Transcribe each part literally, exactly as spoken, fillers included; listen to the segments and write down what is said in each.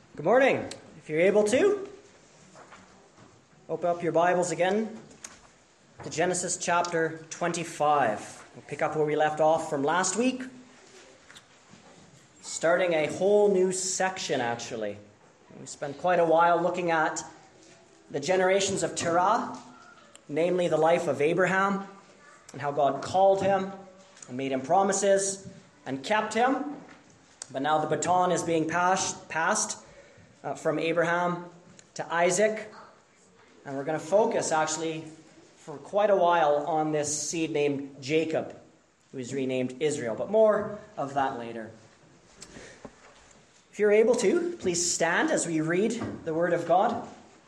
Good morning. If you're able to, open up your Bibles again to Genesis chapter twenty-five. We'll pick up where we left off from last week, starting a whole new section, actually. We spent quite a while looking at the generations of Terah, namely the life of Abraham, and how God called him and made him promises and kept him. But now the baton is being passed, passed uh, from Abraham to Isaac. And we're going to focus, actually, for quite a while on this seed named Jacob, who is renamed Israel. But more of that later. If you're able to, please stand as we read the Word of God.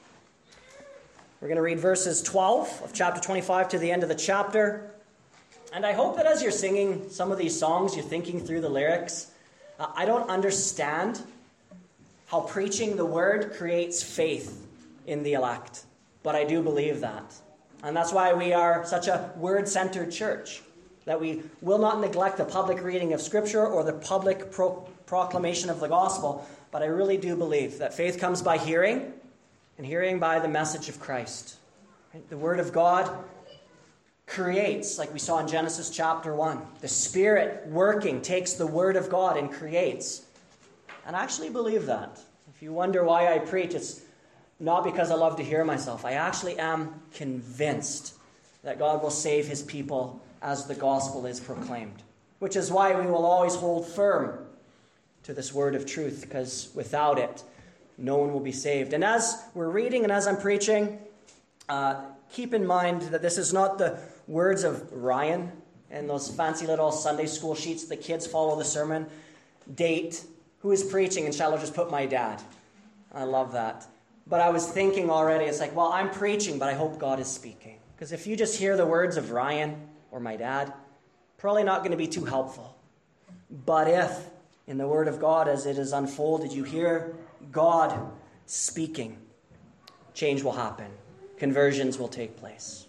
We're going to read verses twelve of chapter twenty-five to the end of the chapter. And I hope that as you're singing some of these songs, you're thinking through the lyrics. Uh, I don't understand how preaching the Word creates faith in the elect. But I do believe that. And that's why we are such a Word-centered church. That we will not neglect the public reading of Scripture or the public pro- proclamation of the gospel. But I really do believe that faith comes by hearing, and hearing by the message of Christ. Right? The Word of God creates, like we saw in Genesis chapter one. The Spirit working takes the Word of God and creates. And I actually believe that. If you wonder why I preach, it's not because I love to hear myself. I actually am convinced that God will save his people as the gospel is proclaimed. Which is why we will always hold firm to this word of truth, because without it, no one will be saved. And as we're reading and as I'm preaching, uh, keep in mind that this is not the words of Ryan and those fancy little Sunday school sheets the kids follow the sermon. Date, who is preaching, and shall I just put my dad? I love that. But I was thinking already, it's like, well, I'm preaching, but I hope God is speaking. Because if you just hear the words of Ryan or my dad, probably not going to be too helpful. But if, in the Word of God as it is unfolded, you hear God speaking, change will happen. Conversions will take place.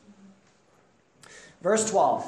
Verse twelve.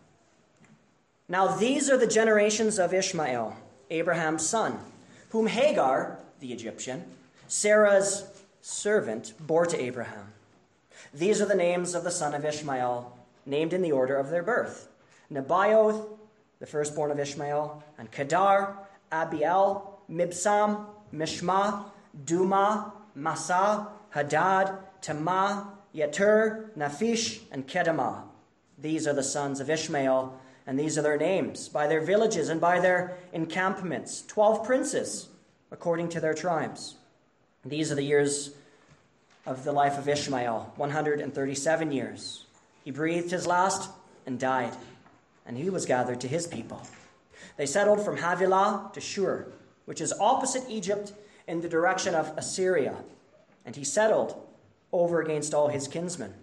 Now these are the generations of Ishmael, Abraham's son, whom Hagar, the Egyptian, Sarah's servant, bore to Abraham. These are the names of the son of Ishmael, named in the order of their birth. Nebaioth, the firstborn of Ishmael, and Kedar, Abiel, Mibsam, Mishma, Duma, Massa, Hadad, Tamah, Yetur, Naphish, and Kedemah. These are the sons of Ishmael, and these are their names, by their villages and by their encampments, twelve princes, according to their tribes. These are the years of the life of Ishmael, one hundred thirty-seven years. He breathed his last and died, and he was gathered to his people. They settled from Havilah to Shur, which is opposite Egypt in the direction of Assyria, and he settled over against all his kinsmen.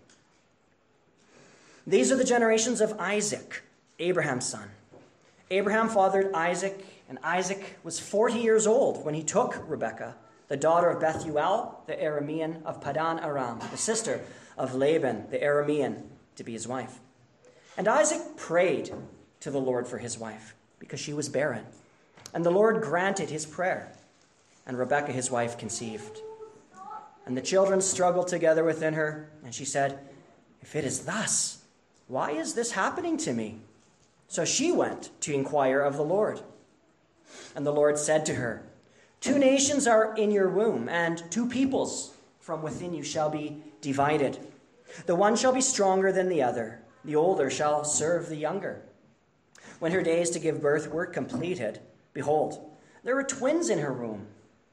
These are the generations of Isaac, Abraham's son. Abraham fathered Isaac, and Isaac was forty years old when he took Rebekah, the daughter of Bethuel, the Aramean of Padan Aram, the sister of Laban, the Aramean, to be his wife. And Isaac prayed to the Lord for his wife, because she was barren. And the Lord granted his prayer, and Rebekah his wife conceived. And the children struggled together within her, and she said, "If it is thus, why is this happening to me?" So she went to inquire of the Lord. And the Lord said to her, "Two nations are in your womb, and two peoples from within you shall be divided. The one shall be stronger than the other. The older shall serve the younger." When her days to give birth were completed, behold, there were twins in her womb.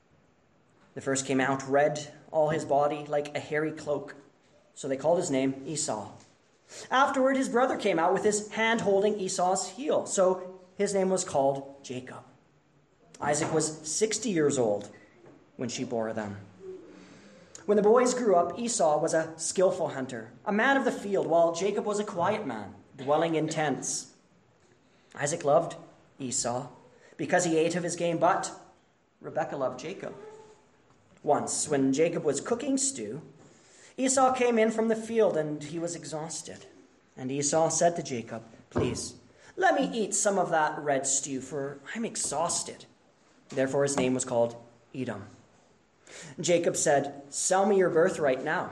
The first came out red, all his body like a hairy cloak. So they called his name Esau. Afterward, his brother came out with his hand holding Esau's heel. So his name was called Jacob. Isaac was sixty years old when she bore them. When the boys grew up, Esau was a skillful hunter, a man of the field, while Jacob was a quiet man, dwelling in tents. Isaac loved Esau because he ate of his game, but Rebekah loved Jacob. Once, when Jacob was cooking stew, Esau came in from the field, and he was exhausted. And Esau said to Jacob, "Please, let me eat some of that red stew, for I'm exhausted." Therefore his name was called Edom. Jacob said, "Sell me your birthright now."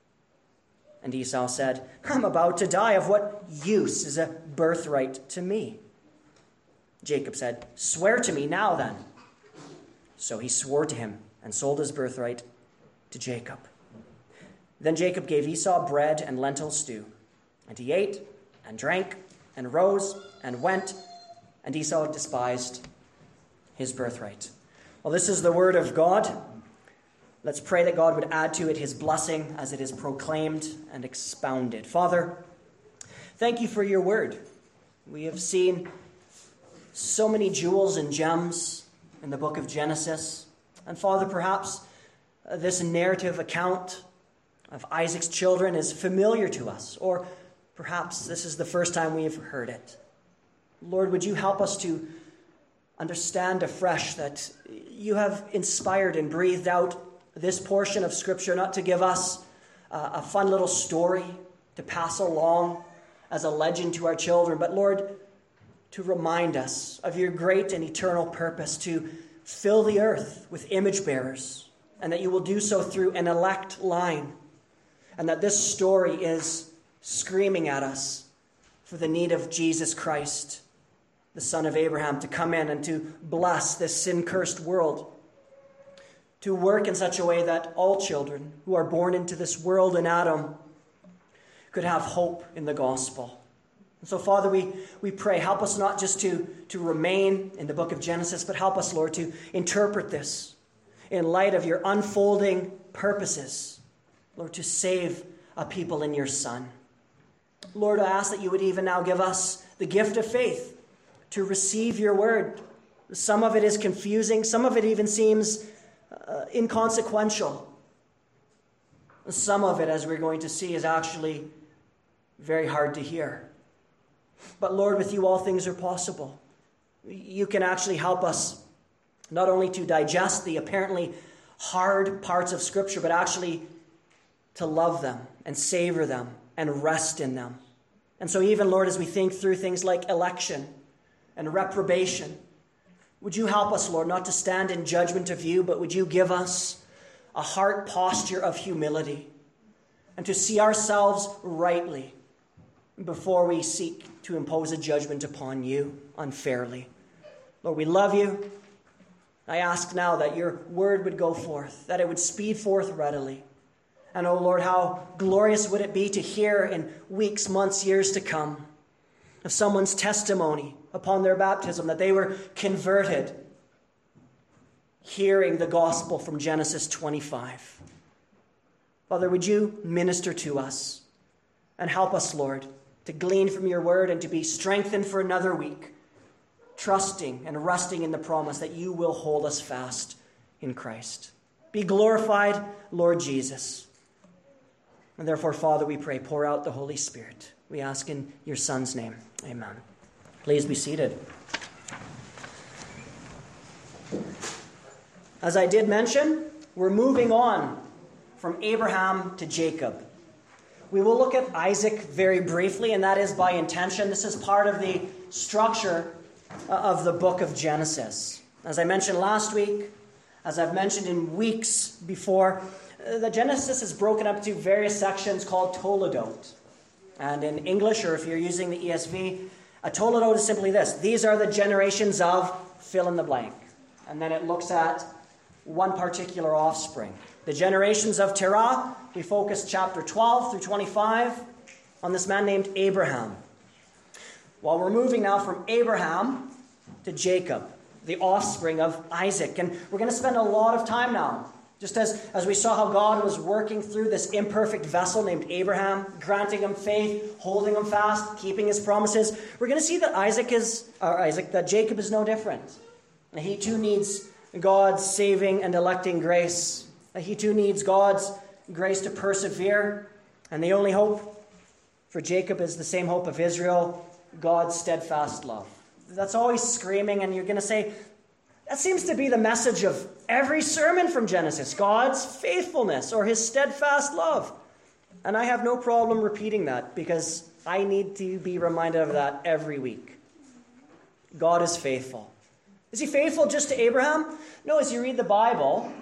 And Esau said, "I'm about to die. Of what use is a birthright to me?" Jacob said, "Swear to me now then." So he swore to him and sold his birthright to Jacob. Then Jacob gave Esau bread and lentil stew, and he ate and drank and rose and went, and Esau despised his birthright. Well, this is the word of God. Let's pray that God would add to it his blessing as it is proclaimed and expounded. Father, thank you for your word. We have seen so many jewels and gems in the book of Genesis. And Father, perhaps uh, this narrative account of Isaac's children is familiar to us, or perhaps this is the first time we have heard it. Lord, would you help us to understand afresh that you have inspired and breathed out this portion of Scripture not to give us uh, a fun little story to pass along as a legend to our children, but Lord, to remind us of your great and eternal purpose to fill the earth with image bearers, and that you will do so through an elect line, and that this story is screaming at us for the need of Jesus Christ, the Son of Abraham, to come in and to bless this sin-cursed world, to work in such a way that all children who are born into this world in Adam could have hope in the gospel. And so, Father, we, we pray, help us not just to, to remain in the book of Genesis, but help us, Lord, to interpret this in light of your unfolding purposes, Lord, to save a people in your Son. Lord, I ask that you would even now give us the gift of faith to receive your word. Some of it is confusing. Some of it even seems uh, inconsequential. Some of it, as we're going to see, is actually very hard to hear. But Lord, with you all things are possible. You can actually help us not only to digest the apparently hard parts of Scripture, but actually to love them and savor them and rest in them. And so even, Lord, as we think through things like election and reprobation, would you help us, Lord, not to stand in judgment of you, but would you give us a heart posture of humility and to see ourselves rightly before we seek to impose a judgment upon you unfairly. Lord, we love you. I ask now that your word would go forth, that it would speed forth readily. And, oh Lord, how glorious would it be to hear in weeks, months, years to come of someone's testimony upon their baptism that they were converted, hearing the gospel from Genesis twenty-five. Father, would you minister to us and help us, Lord, to glean from your word and to be strengthened for another week, trusting and resting in the promise that you will hold us fast in Christ. Be glorified, Lord Jesus. And therefore, Father, we pray, pour out the Holy Spirit. We ask in your Son's name. Amen. Please be seated. As I did mention, we're moving on from Abraham to Jacob. We will look at Isaac very briefly, and that is by intention. This is part of the structure of the book of Genesis. As I mentioned last week, as I've mentioned in weeks before, the Genesis is broken up into various sections called Toledot. And in English, or if you're using the E S V, a Toledot is simply this. These are the generations of fill in the blank. And then it looks at one particular offspring. The generations of Terah, we focus chapter twelve through twenty-five on this man named Abraham. Well, we're moving now from Abraham to Jacob, the offspring of Isaac. And we're going to spend a lot of time now, just as, as we saw how God was working through this imperfect vessel named Abraham, granting him faith, holding him fast, keeping his promises. We're going to see that Isaac is, or Isaac, that Jacob is no different. And he too needs God's saving and electing grace. He too needs God's grace to persevere. And the only hope for Jacob is the same hope of Israel, God's steadfast love. That's always screaming, and you're going to say, that seems to be the message of every sermon from Genesis, God's faithfulness or his steadfast love. And I have no problem repeating that because I need to be reminded of that every week. God is faithful. Is he faithful just to Abraham? No, as you read the Bible,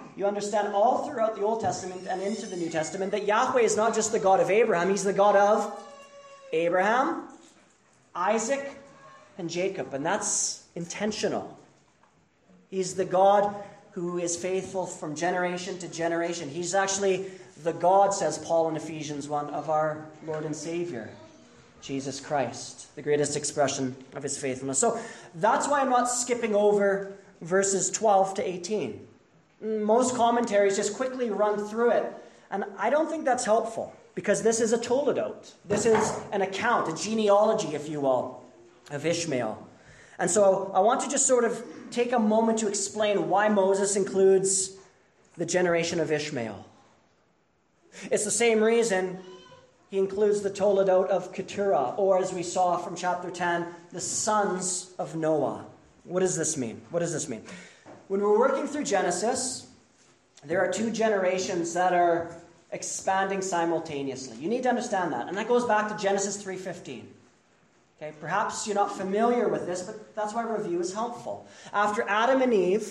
you understand all throughout the Old Testament and into the New Testament that Yahweh is not just the God of Abraham, he's the God of Abraham, Isaac, and Jacob. And that's intentional. He's the God who is faithful from generation to generation. He's actually the God, says Paul in Ephesians one, of our Lord and Savior, Jesus Christ, the greatest expression of his faithfulness. So that's why I'm not skipping over verses twelve to eighteen. Most commentaries just quickly run through it, and I don't think that's helpful, because this is a toledot. This is an account, a genealogy, if you will, of Ishmael. And so I want to just sort of take a moment to explain why Moses includes the generation of Ishmael. It's the same reason he includes the toledot of Keturah, or as we saw from chapter ten, the sons of Noah. What does this mean? What does this mean? When we're working through Genesis, there are two generations that are expanding simultaneously. You need to understand that. And that goes back to Genesis three fifteen. Okay, perhaps you're not familiar with this, but that's why review is helpful. After Adam and Eve,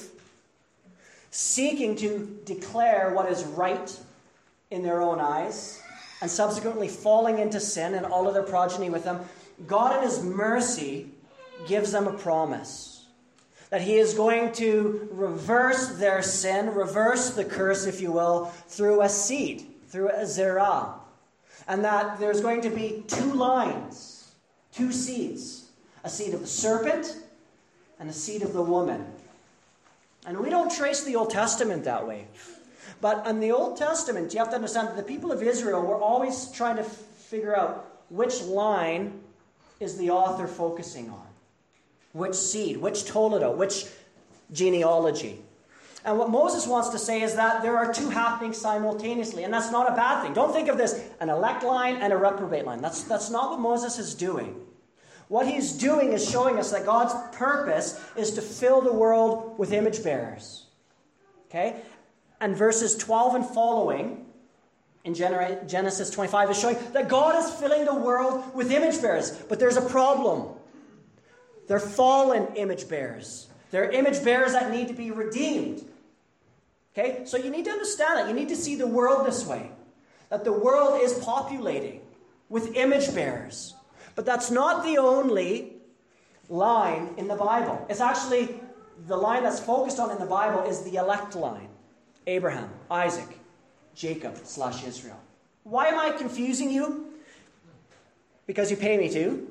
seeking to declare what is right in their own eyes, and subsequently falling into sin and all of their progeny with them, God in his mercy gives them a promise that he is going to reverse their sin, reverse the curse, if you will, through a seed, through a zerah. And that there's going to be two lines, two seeds, a seed of the serpent and a seed of the woman. And we don't trace the Old Testament that way. But in the Old Testament, you have to understand that the people of Israel were always trying to f- figure out which line is the author focusing on. Which seed, which toledot, which genealogy. And what Moses wants to say is that there are two happening simultaneously, and that's not a bad thing. Don't think of this an elect line and a reprobate line. That's, that's not what Moses is doing. What he's doing is showing us that God's purpose is to fill the world with image bearers. Okay? And verses twelve and following in Genesis twenty-five is showing that God is filling the world with image bearers. But there's a problem. They're fallen image bearers. They're image bearers that need to be redeemed. Okay? So you need to understand that. You need to see the world this way. That the world is populating with image bearers. But that's not the only line in the Bible. It's actually the line that's focused on in the Bible is the elect line. Abraham, Isaac, Jacob slash Israel. Why am I confusing you? Because you pay me to.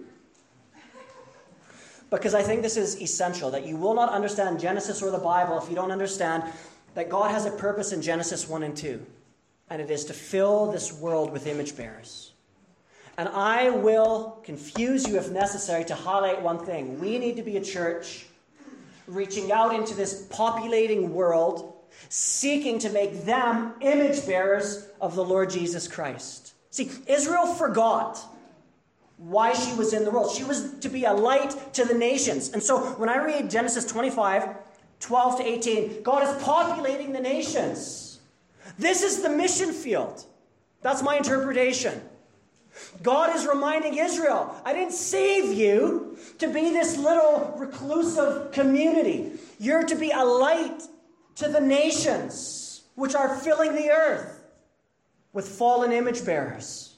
Because I think this is essential, that you will not understand Genesis or the Bible if you don't understand that God has a purpose in Genesis one and two. And it is to fill this world with image bearers. And I will confuse you if necessary to highlight one thing. We need to be a church reaching out into this populating world, seeking to make them image bearers of the Lord Jesus Christ. See, Israel forgot why she was in the world. She was to be a light to the nations. And so when I read Genesis twenty-five, twelve to eighteen, God is populating the nations. This is the mission field. That's my interpretation. God is reminding Israel, I didn't save you to be this little reclusive community. You're to be a light to the nations, which are filling the earth with fallen image bearers.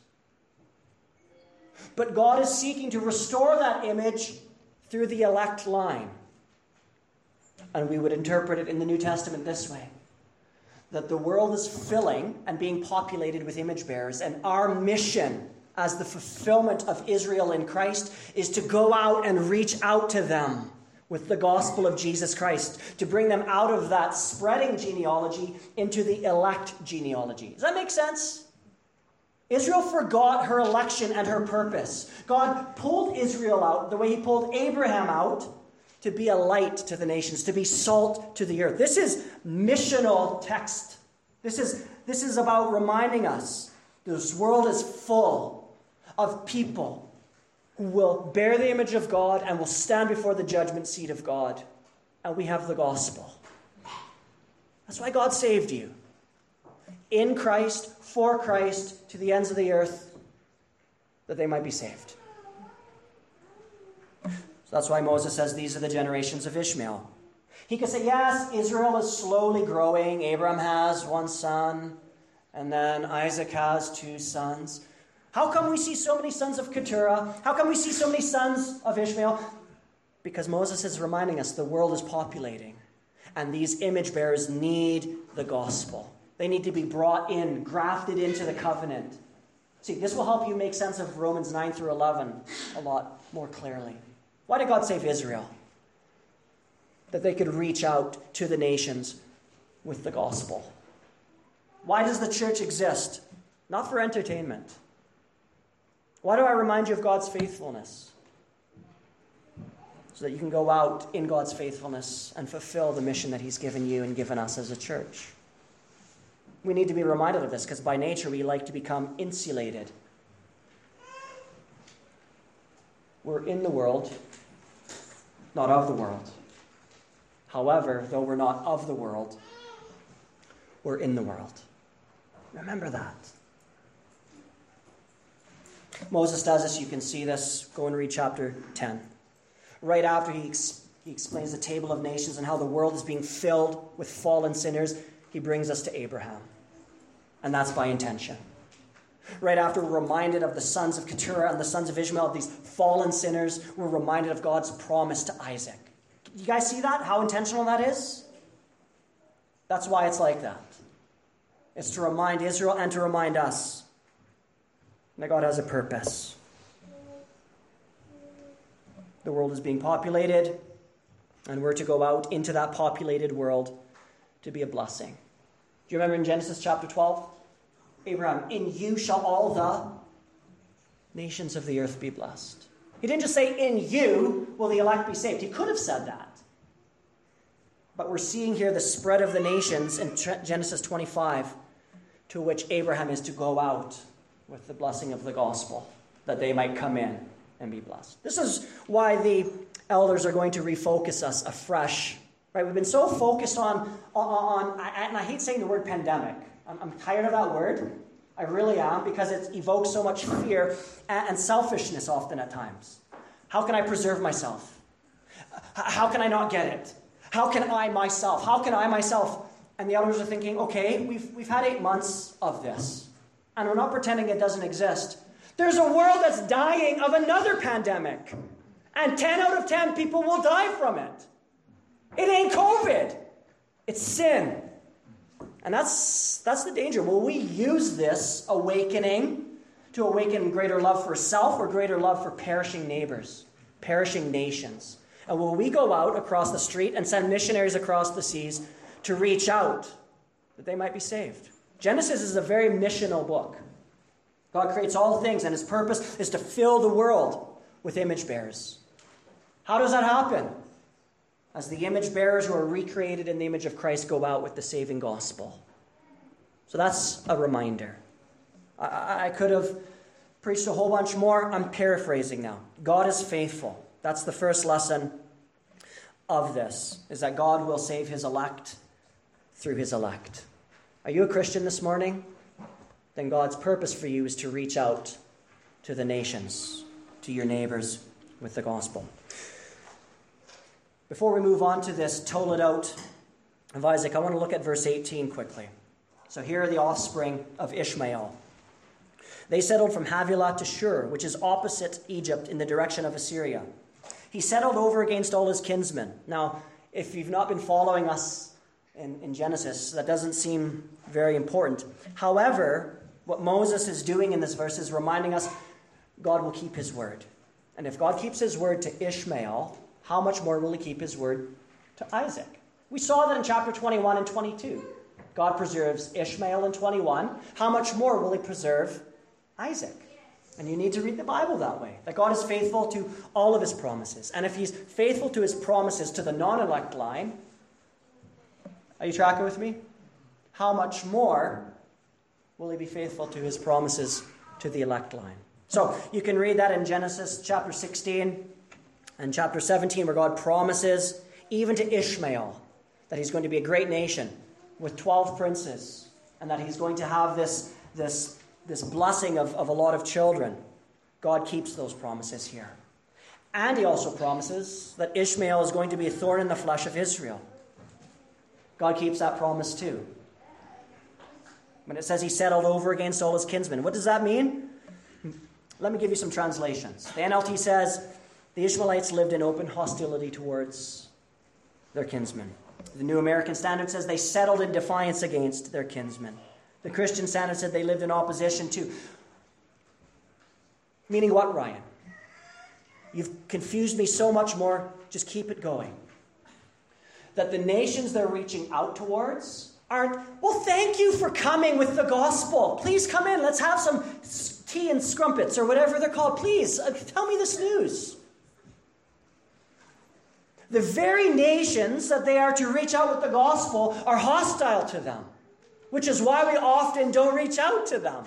But God is seeking to restore that image through the elect line. And we would interpret it in the New Testament this way. That the world is filling and being populated with image bearers. And our mission as the fulfillment of Israel in Christ is to go out and reach out to them with the gospel of Jesus Christ. To bring them out of that spreading genealogy into the elect genealogy. Does that make sense? Israel forgot her election and her purpose. God pulled Israel out the way he pulled Abraham out to be a light to the nations, to be salt to the earth. This is missional text. This is, this is about reminding us this world is full of people who will bear the image of God and will stand before the judgment seat of God. And we have the gospel. That's why God saved you. In Christ, for Christ, to the ends of the earth, that they might be saved. So that's why Moses says these are the generations of Ishmael. He could say, yes, Israel is slowly growing. Abraham has one son, and then Isaac has two sons. How come we see so many sons of Keturah? How come we see so many sons of Ishmael? Because Moses is reminding us the world is populating, and these image bearers need the gospel. They need to be brought in, grafted into the covenant. See, this will help you make sense of Romans nine through eleven a lot more clearly. Why did God save Israel? That they could reach out to the nations with the gospel. Why does the church exist? Not for entertainment. Why do I remind you of God's faithfulness? So that you can go out in God's faithfulness and fulfill the mission that he's given you and given us as a church. We need to be reminded of this because by nature we like to become insulated. We're in the world, not of the world. However, though we're not of the world, we're in the world. Remember that. Moses does this. You can see this. Go and read chapter ten. Right after he, ex- he explains the table of nations and how the world is being filled with fallen sinners, he brings us to Abraham. And that's by intention. Right after we're reminded of the sons of Keturah and the sons of Ishmael, these fallen sinners, we're reminded of God's promise to Isaac. You guys see that? How intentional that is? That's why it's like that. It's to remind Israel and to remind us that God has a purpose. The world is being populated, and we're to go out into that populated world to be a blessing. Do you remember in Genesis chapter twelve? Abraham, in you shall all the nations of the earth be blessed. He didn't just say, in you will the elect be saved. He could have said that. But we're seeing here the spread of the nations in Genesis twenty-five, to which Abraham is to go out with the blessing of the gospel, that they might come in and be blessed. This is why the elders are going to refocus us afresh. Right? We've been so focused on, on, on and I hate saying the word pandemic. I'm, I'm tired of that word. I really am, because it evokes so much fear and, and selfishness often at times. How can I preserve myself? How can I not get it? How can I myself? How can I myself? And the elders are thinking, okay, we've, we've had eight months of this, and we're not pretending it doesn't exist. There's a world that's dying of another pandemic, and ten out of ten people will die from it. It ain't COVID. It's sin. And that's that's the danger. Will we use this awakening to awaken greater love for self or greater love for perishing neighbors, perishing nations? And will we go out across the street and send missionaries across the seas to reach out that they might be saved? Genesis is a very missional book. God creates all things, and his purpose is to fill the world with image bearers. How does that happen? As the image bearers who are recreated in the image of Christ go out with the saving gospel. So that's a reminder. I, I could have preached a whole bunch more. I'm paraphrasing now. God is faithful. That's the first lesson of this, is that God will save his elect through his elect. Are you a Christian this morning? Then God's purpose for you is to reach out to the nations, to your neighbors with the gospel. Before we move on to this Toledot of Isaac, I want to look at verse eighteen quickly. So here are the offspring of Ishmael. They settled from Havilah to Shur, which is opposite Egypt in the direction of Assyria. He settled over against all his kinsmen. Now, if you've not been following us in, in Genesis, that doesn't seem very important. However, what Moses is doing in this verse is reminding us God will keep his word. And if God keeps his word to Ishmael, how much more will he keep his word to Isaac? We saw that in chapter twenty-one and twenty-two. God preserves Ishmael in twenty-one. How much more will he preserve Isaac? And you need to read the Bible that way, that God is faithful to all of his promises. And if he's faithful to his promises to the non-elect line, are you tracking with me? How much more will he be faithful to his promises to the elect line? So you can read that in Genesis chapter sixteen and chapter seventeen, where God promises even to Ishmael that he's going to be a great nation with twelve princes, and that he's going to have this, this, this blessing of, of a lot of children. God keeps those promises here. And he also promises that Ishmael is going to be a thorn in the flesh of Israel. God keeps that promise too. When it says he settled over against all his kinsmen, what does that mean? Let me give you some translations. The N L T says the Ishmaelites lived in open hostility towards their kinsmen. The New American Standard says they settled in defiance against their kinsmen. The Christian Standard said they lived in opposition to. Meaning what, Ryan? You've confused me so much more. Just keep it going. That the nations they're reaching out towards aren't, well, thank you for coming with the gospel. Please come in. Let's have some tea and scrumpets or whatever they're called. Please, uh, tell me this news. The very nations that they are to reach out with the gospel are hostile to them, which is why we often don't reach out to them.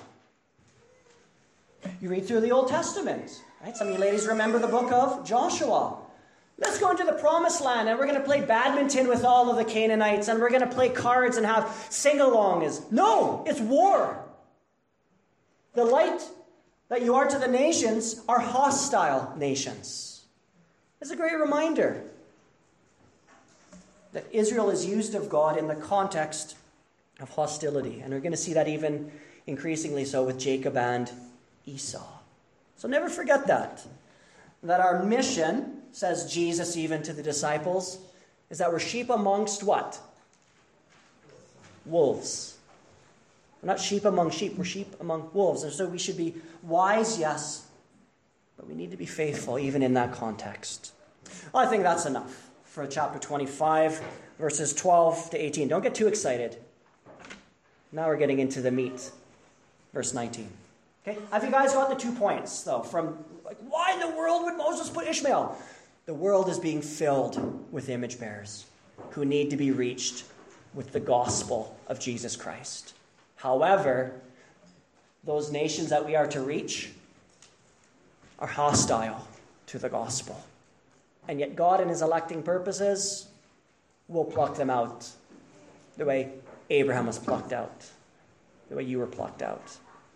You read through the Old Testament, right? Some of you ladies remember the book of Joshua. Let's go into the promised land and we're going to play badminton with all of the Canaanites and we're going to play cards and have sing-alongs. No, it's war. The light that you are to the nations are hostile nations. It's a great reminder that Israel is used of God in the context of hostility. And we're going to see that even increasingly so with Jacob and Esau. So never forget that. That our mission, says Jesus even to the disciples, is that we're sheep amongst what? Wolves. We're not sheep among sheep, we're sheep among wolves. And so we should be wise, yes, but we need to be faithful even in that context. Well, I think that's enough for chapter twenty-five, verses twelve to eighteen. Don't get too excited. Now we're getting into the meat. Verse nineteen. Okay, have you guys got the two points, though, from like, why in the world would Moses put Ishmael? The world is being filled with image bearers who need to be reached with the gospel of Jesus Christ. However, those nations that we are to reach are hostile to the gospel. And yet God, in his electing purposes, will pluck them out the way Abraham was plucked out, the way you were plucked out.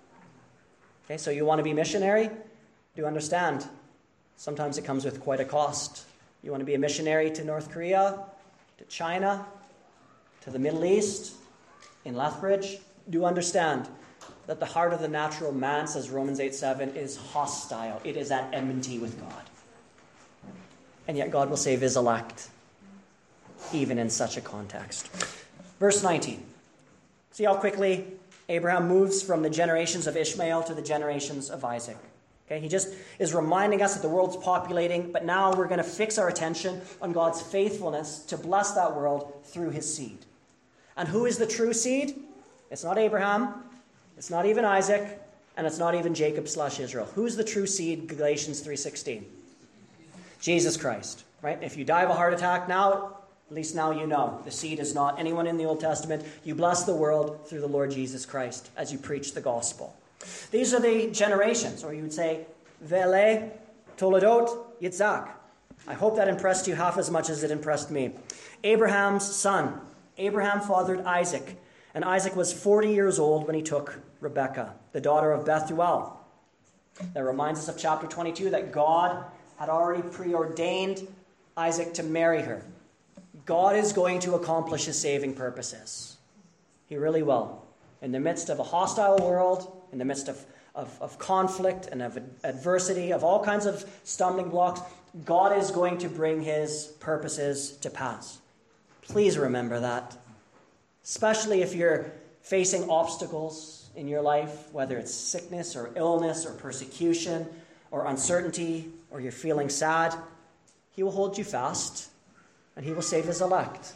Okay, so you want to be missionary? Do understand. Sometimes it comes with quite a cost. You want to be a missionary to North Korea, to China, to the Middle East, in Lethbridge? Do understand that the heart of the natural man, says Romans eight seven, is hostile. It is at enmity with God. And yet God will save his elect, even in such a context. Verse nineteen. See how quickly Abraham moves from the generations of Ishmael to the generations of Isaac. Okay, he just is reminding us that the world's populating, but now we're going to fix our attention on God's faithfulness to bless that world through his seed. And who is the true seed? It's not Abraham, it's not even Isaac, and it's not even Jacob slash Israel. Who's the true seed? Galatians three sixteen. Jesus Christ, right? If you die of a heart attack now, at least now you know. The seed is not anyone in the Old Testament. You bless the world through the Lord Jesus Christ as you preach the gospel. These are the generations, or you would say, Vele, Toledot, Yitzhak. I hope that impressed you half as much as it impressed me. Abraham's son. Abraham fathered Isaac. And Isaac was forty years old when he took Rebekah, the daughter of Bethuel. That reminds us of chapter twenty-two, that God had already preordained Isaac to marry her. God is going to accomplish his saving purposes. He really will. In the midst of a hostile world, in the midst of, of, of conflict and of adversity, of all kinds of stumbling blocks, God is going to bring his purposes to pass. Please remember that. Especially if you're facing obstacles in your life, whether it's sickness or illness or persecution or uncertainty, or you're feeling sad, he will hold you fast and he will save his elect.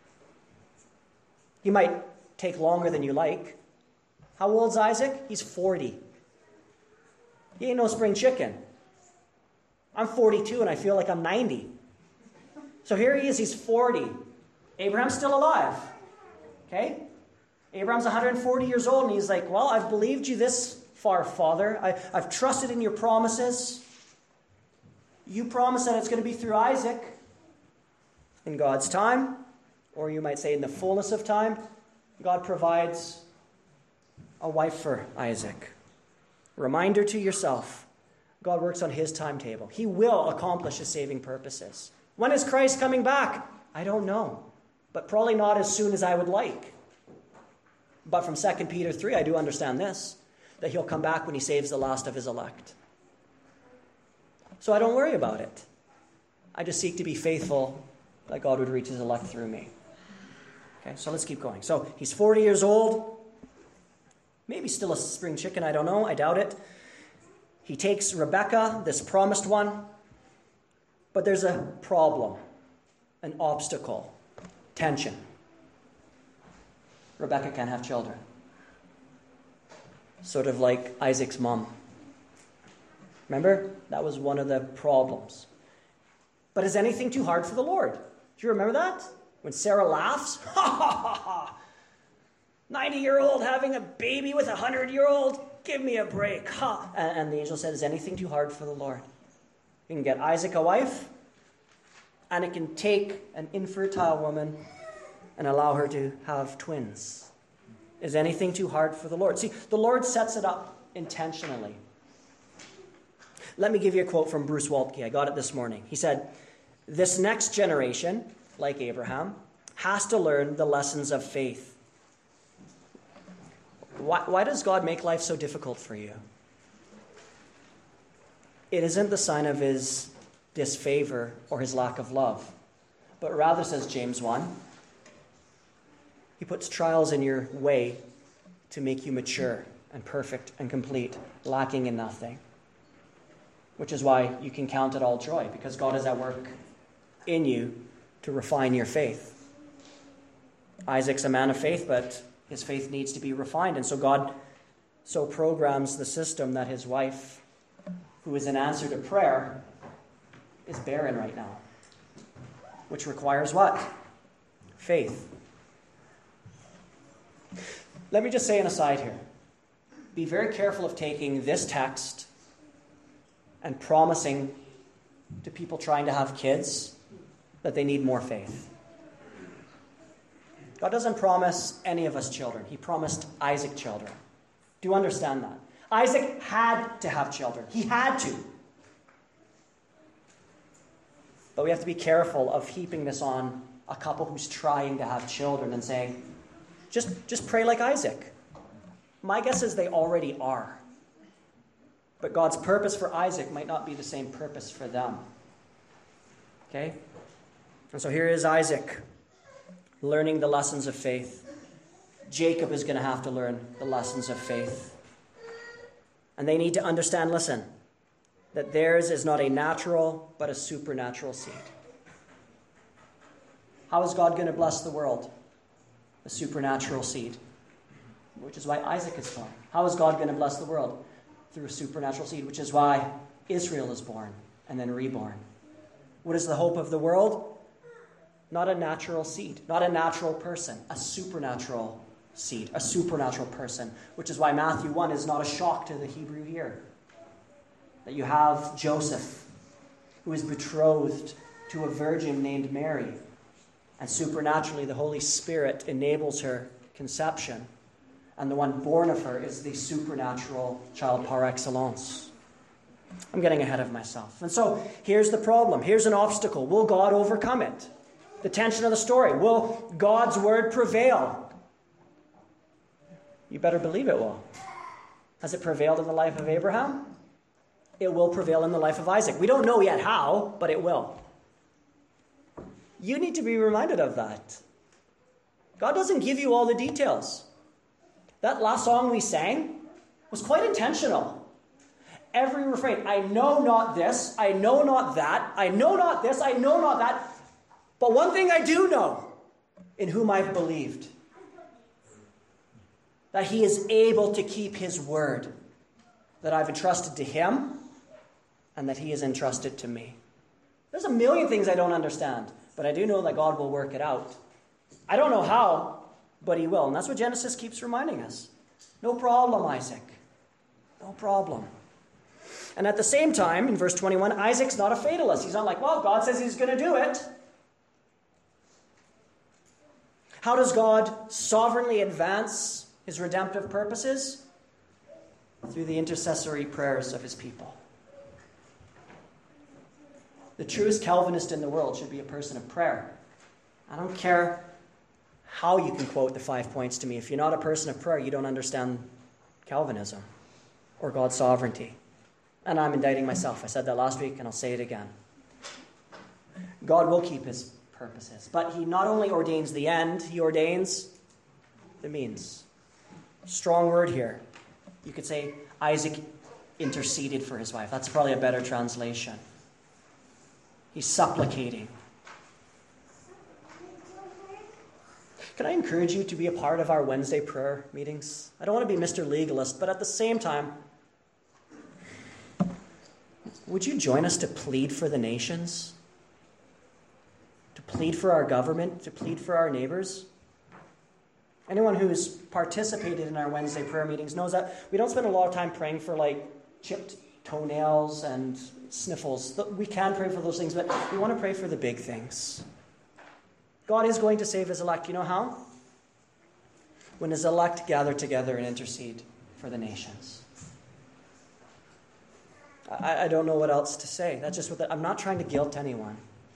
He might take longer than you like. How old's Isaac? He's forty. He ain't no spring chicken. I'm forty-two and I feel like I'm ninety. So here he is, he's forty. Abraham's still alive. Okay? Abraham's one hundred forty years old and he's like, well, I've believed you this far, Father. I, I've trusted in your promises. You promised that it's going to be through Isaac in God's time, or you might say in the fullness of time. God provides a wife for Isaac. Reminder to yourself, God works on his timetable. He will accomplish his saving purposes. When is Christ coming back? I don't know. but probably not as soon as I would like. But from Second Peter three, I do understand this, that he'll come back when he saves the last of his elect. So I don't worry about it. I just seek to be faithful that God would reach his elect through me. Okay, so let's keep going. So he's forty years old. Maybe still a spring chicken, I don't know. I doubt it. He takes Rebekah, this promised one. But there's a problem, an obstacle, tension. Rebekah can't have children. Sort of like Isaac's mom. Remember? That was one of the problems. But is anything too hard for the Lord? Do you remember that? When Sarah laughs? Ha ha ha ha! ninety-year-old having a baby with a hundred-year-old? Give me a break. Ha! And, and the angel said, is anything too hard for the Lord? You can get Isaac a wife, and it can take an infertile woman and allow her to have twins. Is anything too hard for the Lord? See, the Lord sets it up intentionally. Let me give you a quote from Bruce Waltke. I got it this morning. He said, this next generation, like Abraham, has to learn the lessons of faith. Why, why does God make life so difficult for you? It isn't the sign of his disfavor or his lack of love, but rather, says James one, he puts trials in your way to make you mature and perfect and complete, lacking in nothing. Which is why you can count it all joy, because God is at work in you to refine your faith. Isaac's a man of faith, but his faith needs to be refined. And so God so programs the system that his wife, who is an answer to prayer, is barren right now. Which requires what? Faith. Let me just say an aside here. Be very careful of taking this text and promising to people trying to have kids that they need more faith. God doesn't promise any of us children. He promised Isaac children. Do you understand that? Isaac had to have children. He had to. But we have to be careful of heaping this on a couple who's trying to have children and saying, just, just pray like Isaac. My guess is they already are. But God's purpose for Isaac might not be the same purpose for them. Okay? And so here is Isaac learning the lessons of faith. Jacob is going to have to learn the lessons of faith. And they need to understand, listen, that theirs is not a natural, but a supernatural seed. How is God going to bless the world? A supernatural seed. Which is why Isaac is born. How is God going to bless the world? Through a supernatural seed, which is why Israel is born and then reborn. What is the hope of the world? Not a natural seed, not a natural person, a supernatural seed, a supernatural person, which is why Matthew one is not a shock to the Hebrew ear. That you have Joseph, who is betrothed to a virgin named Mary, and supernaturally the Holy Spirit enables her conception. And the one born of her is the supernatural child par excellence. I'm getting ahead of myself. And so here's the problem. Here's an obstacle. Will God overcome it? The tension of the story. Will God's word prevail? You better believe it will. Has it prevailed in the life of Abraham? It will prevail in the life of Isaac. We don't know yet how, but it will. You need to be reminded of that. God doesn't give you all the details. That last song we sang was quite intentional. Every refrain, I know not this, I know not that, I know not this, I know not that, but one thing I do know, in whom I've believed, that he is able to keep his word, that I've entrusted to him, and that he has entrusted to me. There's a million things I don't understand, but I do know that God will work it out. I don't know how, but he will. And that's what Genesis keeps reminding us. No problem, Isaac. No problem. And at the same time, in verse twenty-one, Isaac's not a fatalist. He's not like, well, God says he's going to do it. How does God sovereignly advance his redemptive purposes? Through the intercessory prayers of his people. The truest Calvinist in the world should be a person of prayer. I don't care how you can quote the five points to me. If you're not a person of prayer, you don't understand Calvinism or God's sovereignty. And I'm indicting myself. I said that last week, and I'll say it again. God will keep his purposes, but he not only ordains the end, he ordains the means. Strong word here. You could say Isaac interceded for his wife. That's probably a better translation. He's supplicating. Can I encourage you to be a part of our Wednesday prayer meetings? I don't want to be Mister Legalist, but at the same time, would you join us to plead for the nations? To plead for our government? To plead for our neighbors? Anyone who's participated in our Wednesday prayer meetings knows that we don't spend a lot of time praying for like chipped toenails and sniffles. We can pray for those things, but we want to pray for the big things. God is going to save his elect. You know how? When his elect gather together and intercede for the nations. I, I don't know what else to say. That's just what the, I'm not trying to guilt anyone.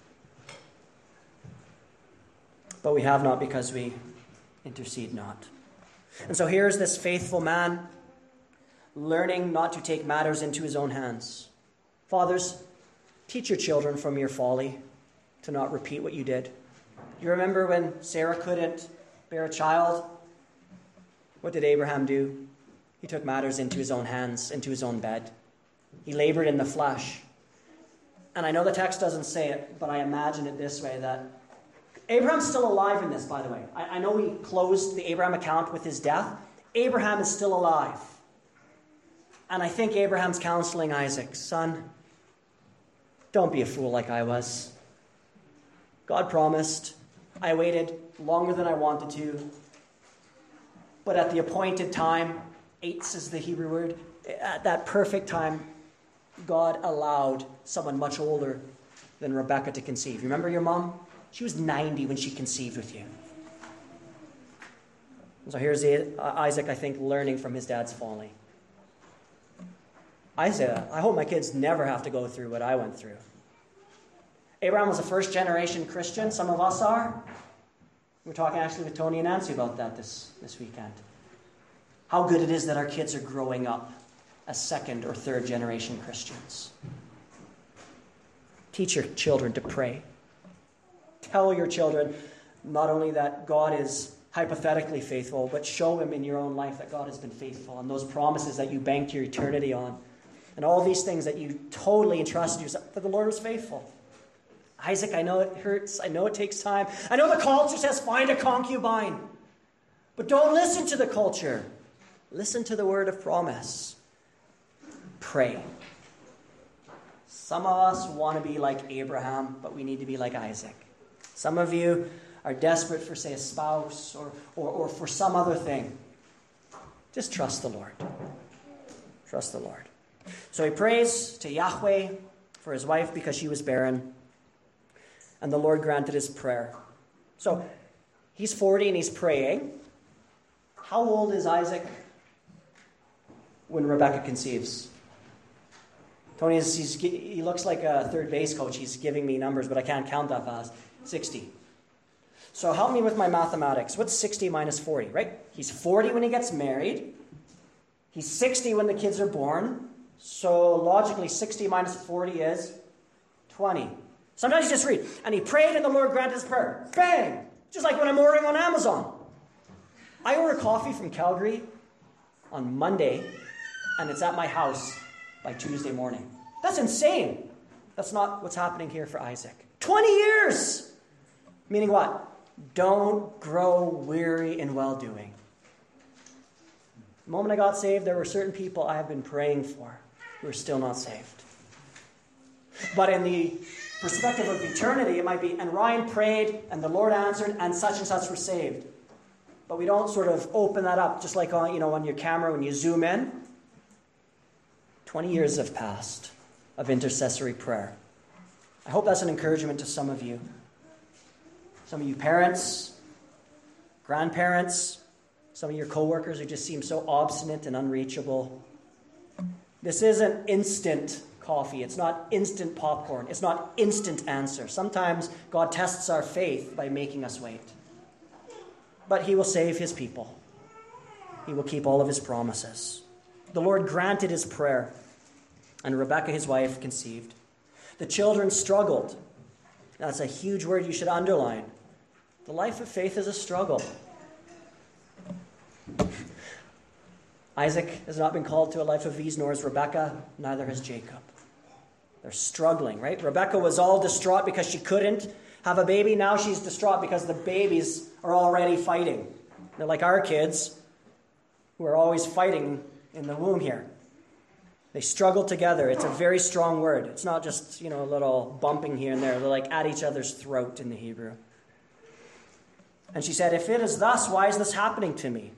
But we have not because we intercede not. And so here's this faithful man learning not to take matters into his own hands. Fathers, teach your children from your folly to not repeat what you did. You remember when Sarah couldn't bear a child? What did Abraham do? He took matters into his own hands, into his own bed. He labored in the flesh. And I know the text doesn't say it, but I imagine it this way, that Abraham's still alive in this, by the way. I, I know we closed the Abraham account with his death. Abraham is still alive. And I think Abraham's counseling Isaac, son, don't be a fool like I was. God promised. I waited longer than I wanted to. But at the appointed time, eights is the Hebrew word, at that perfect time, God allowed someone much older than Rebekah to conceive. You remember your mom? She was ninety when she conceived with you. And so here's Isaac, I think, learning from his dad's folly. Isaac, I hope my kids never have to go through what I went through. Abraham was a first-generation Christian. Some of us are. We were talking actually with Tony and Nancy about that this, this weekend. How good it is that our kids are growing up as second or third-generation Christians. Teach your children to pray. Tell your children not only that God is hypothetically faithful, but show him in your own life that God has been faithful and those promises that you banked your eternity on and all these things that you totally entrusted yourself, that the Lord was faithful. Isaac, I know it hurts. I know it takes time. I know the culture says find a concubine. But don't listen to the culture. Listen to the word of promise. Pray. Some of us want to be like Abraham, but we need to be like Isaac. Some of you are desperate for, say, a spouse or, or, or for some other thing. Just trust the Lord. Trust the Lord. So he prays to Yahweh for his wife because she was barren. And the Lord granted his prayer. So he's forty and he's praying. How old is Isaac when Rebekah conceives? Tony, is, he's, he looks like a third base coach. He's giving me numbers, but I can't count that fast. sixty. So help me with my mathematics. What's sixty minus forty, right? He's forty when he gets married. He's sixty when the kids are born. So logically, sixty minus forty is twenty. Sometimes you just read, and he prayed and the Lord granted his prayer. Bang! Just like when I'm ordering on Amazon. I order coffee from Calgary on Monday, and it's at my house by Tuesday morning. That's insane. That's not what's happening here for Isaac. twenty years! Meaning what? Don't grow weary in well-doing. The moment I got saved, there were certain people I have been praying for who are still not saved. But in the perspective of eternity, it might be, and Ryan prayed, and the Lord answered, and such and such were saved. But we don't sort of open that up, just like on, you know, on your camera when you zoom in. twenty years have passed of intercessory prayer. I hope that's an encouragement to some of you. Some of you parents, grandparents, some of your coworkers who just seem so obstinate and unreachable. This isn't instant coffee. It's not instant popcorn. It's not instant answer. Sometimes God tests our faith by making us wait. but he will save his people. He will keep all of his promises. The Lord granted his prayer, and Rebekah, his wife, conceived. The children struggled. That's a huge word you should underline. The life of faith is a struggle. Isaac has not been called to a life of ease, nor has Rebekah, neither has Jacob. They're struggling, right? Rebekah was all distraught because she couldn't have a baby. Now she's distraught because the babies are already fighting. They're like our kids who are always fighting in the womb here. They struggle together. It's a very strong word. It's not just, you know, a little bumping here and there. They're like at each other's throat in the Hebrew. And she said, if it is thus, why is this happening to me?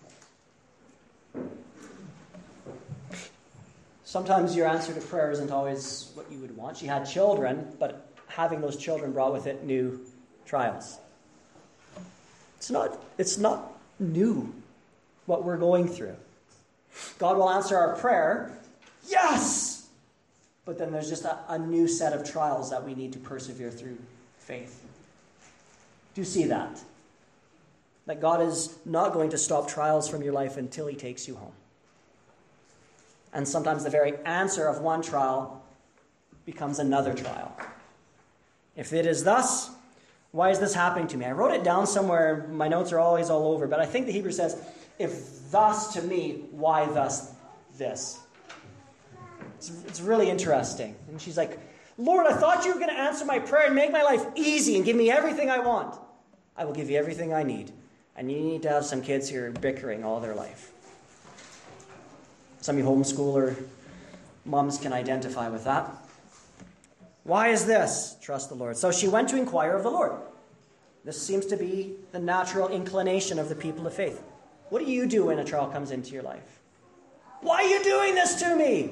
Sometimes your answer to prayer isn't always what you would want. She had children, but having those children brought with it new trials. It's not, it's not new what we're going through. God will answer our prayer, yes! But then there's just a, a new set of trials that we need to persevere through faith. Do you see that? That God is not going to stop trials from your life until he takes you home. And sometimes the very answer of one trial becomes another trial. If it is thus, why is this happening to me? I wrote it down somewhere. My notes are always all over. But I think the Hebrew says, if thus to me, why thus this? It's, it's really interesting. And she's like, Lord, I thought you were going to answer my prayer and make my life easy and give me everything I want. I will give you everything I need. And you need to have some kids who are bickering all their life. Some of you homeschooler moms can identify with that. Why is this? Trust the Lord. So she went to inquire of the Lord. This seems to be the natural inclination of the people of faith. What do you do when a trial comes into your life? Why are you doing this to me?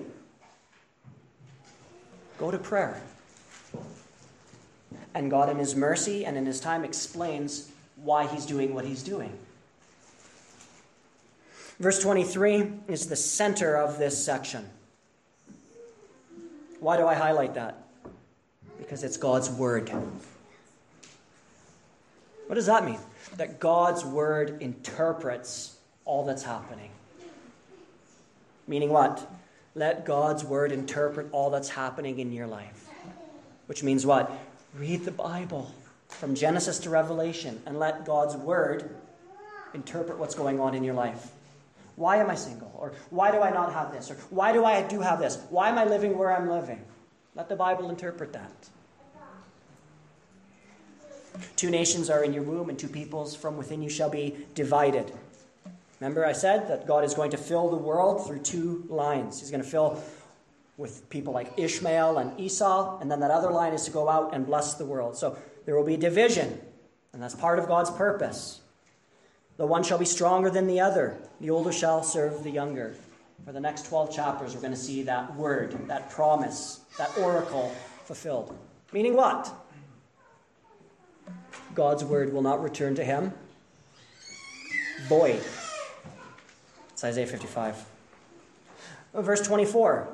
Go to prayer. And God in his mercy and in his time explains why he's doing what he's doing. Verse twenty-three is the center of this section. Why do I highlight that? Because it's God's word. What does that mean? That God's word interprets all that's happening. Meaning what? Let God's word interpret all that's happening in your life. Which means what? Read the Bible from Genesis to Revelation and let God's word interpret what's going on in your life. Why am I single? Or why do I not have this? Or why do I do have this? Why am I living where I'm living? Let the Bible interpret that. Two nations are in your womb, and two peoples from within you shall be divided. Remember I said that God is going to fill the world through two lines. He's going to fill with people like Ishmael and Esau, and then that other line is to go out and bless the world. So there will be division, and that's part of God's purpose. The one shall be stronger than the other. The older shall serve the younger. For the next twelve chapters, we're going to see that word, that promise, that oracle fulfilled. Meaning what? God's word will not return to him void. It's Isaiah fifty-five. Verse twenty-four.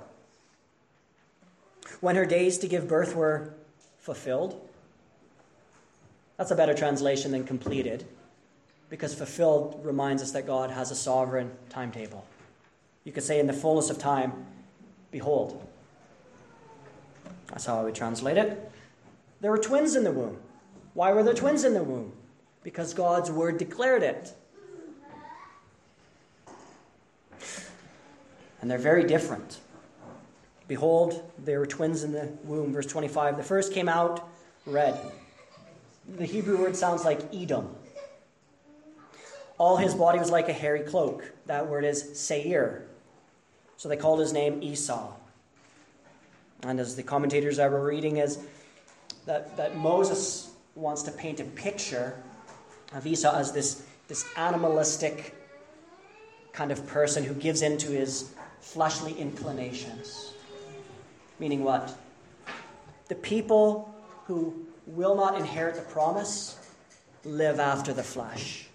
When her days to give birth were fulfilled. That's a better translation than completed. Because fulfilled reminds us that God has a sovereign timetable. You could say in the fullness of time, behold. That's how I would translate it. There were twins in the womb. Why were there twins in the womb? Because God's word declared it. And they're very different. Behold, there were twins in the womb. Verse twenty-five. The first came out red. The Hebrew word sounds like Edom. All his body was like a hairy cloak. That word is Seir. So they called his name Esau. And as the commentators I were reading is that, that Moses wants to paint a picture of Esau as this, this animalistic kind of person who gives in to his fleshly inclinations. Meaning what? The people who will not inherit the promise live after the flesh.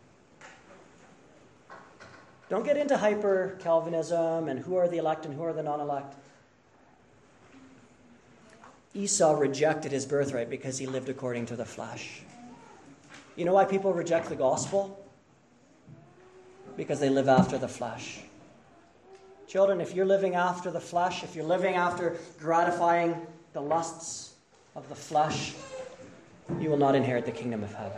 Don't get into hyper-Calvinism and who are the elect and who are the non-elect. Esau rejected his birthright because he lived according to the flesh. You know why people reject the gospel? Because they live after the flesh. Children, if you're living after the flesh, if you're living after gratifying the lusts of the flesh, you will not inherit the kingdom of heaven.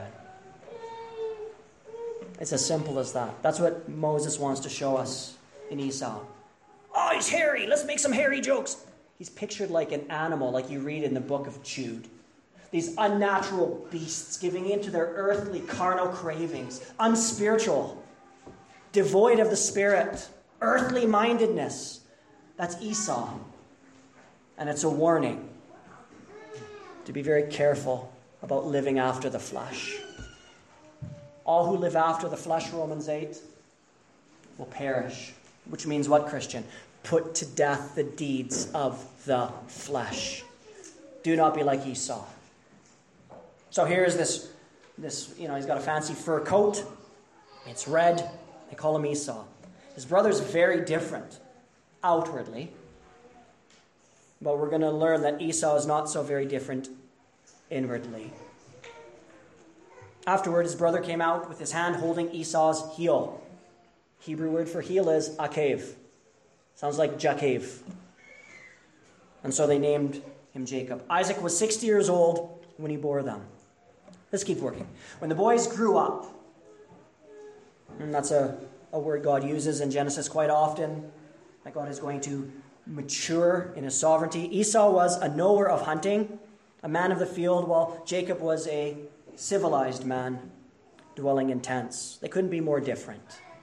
It's as simple as that. That's what Moses wants to show us in Esau. Oh, he's hairy. Let's make some hairy jokes. He's pictured like an animal, like you read in the book of Jude. These unnatural beasts giving in to their earthly, carnal cravings, unspiritual, devoid of the Spirit, earthly mindedness. That's Esau. And it's a warning to be very careful about living after the flesh. All who live after the flesh, Romans eight, will perish. Which means what, Christian? Put to death the deeds of the flesh. Do not be like Esau. So here's this, this, you know, he's got a fancy fur coat. It's red. They call him Esau. His brother's very different outwardly. But we're going to learn that Esau is not so very different inwardly. Afterward, his brother came out with his hand holding Esau's heel. Hebrew word for heel is akev. Sounds like Jakev. And so they named him Jacob. Isaac was sixty years old when he bore them. Let's keep working. When the boys grew up, and that's a, a word God uses in Genesis quite often, that God is going to mature in his sovereignty. Esau was a knower of hunting, a man of the field, while Jacob was a civilized man dwelling in tents. They couldn't be more different.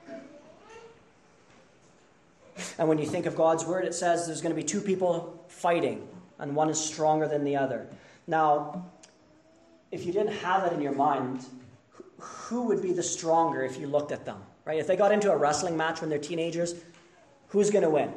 And when you think of God's word, it says there's going to be two people fighting, and one is stronger than the other. Now, if you didn't have that in your mind, who would be the stronger if you looked at them? Right? If they got into a wrestling match when they're teenagers, who's going to win?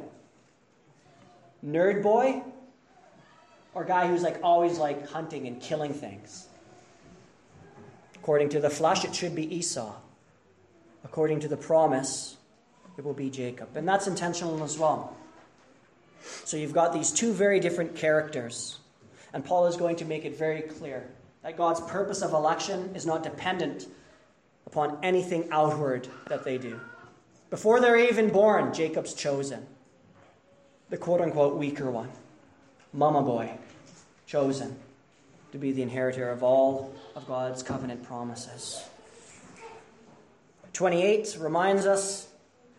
Nerd boy? Or guy who's like always like hunting and killing things? According to the flesh, it should be Esau. According to the promise, it will be Jacob. And that's intentional as well. So you've got these two very different characters. And Paul is going to make it very clear that God's purpose of election is not dependent upon anything outward that they do. Before they're even born, Jacob's chosen. The quote-unquote weaker one. Mama boy. Chosen to be the inheritor of all of God's covenant promises. twenty-eight reminds us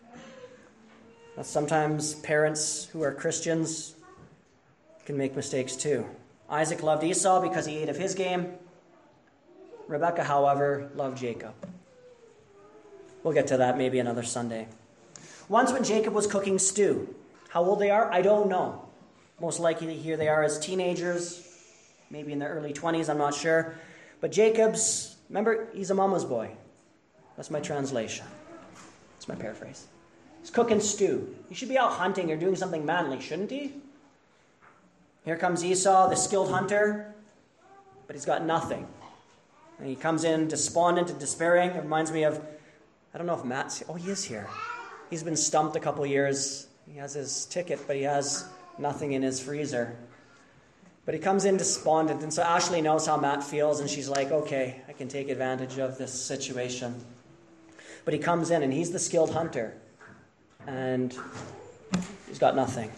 that sometimes parents who are Christians can make mistakes too. Isaac loved Esau because he ate of his game. Rebekah, however, loved Jacob. We'll get to that maybe another Sunday. Once when Jacob was cooking stew, how old they are, I don't know. Most likely here they are as teenagers, maybe in their early twenties, I'm not sure. But Jacob's, remember, he's a mama's boy. That's my translation. That's my paraphrase. He's cooking stew. He should be out hunting or doing something manly, shouldn't he? Here comes Esau, the skilled hunter, but he's got nothing. And he comes in despondent and despairing. It reminds me of, I don't know if Matt's, oh, he is here. He's been stumped a couple years. He has his ticket, but he has nothing in his freezer. But he comes in despondent, and so Ashley knows how Matt feels, and she's like, okay, I can take advantage of this situation. But he comes in, and he's the skilled hunter, and he's got nothing.